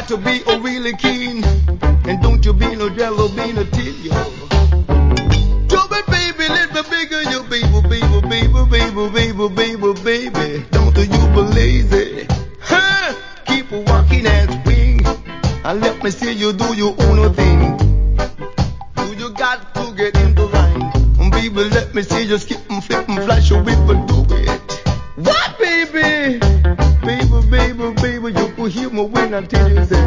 to be a really keen. And don't you be no jello bean or till you. Do it, baby, let me bigger you, baby, baby, baby, baby, baby, baby, baby. Don't you be lazy. Huh? Keep walking and swing. And let me see you do your own thing. Do you got to get in the line? Baby, let me see you skip and flip and flash your whip and do it. What, baby? Baby, baby, baby, you could hear me when I tell you that.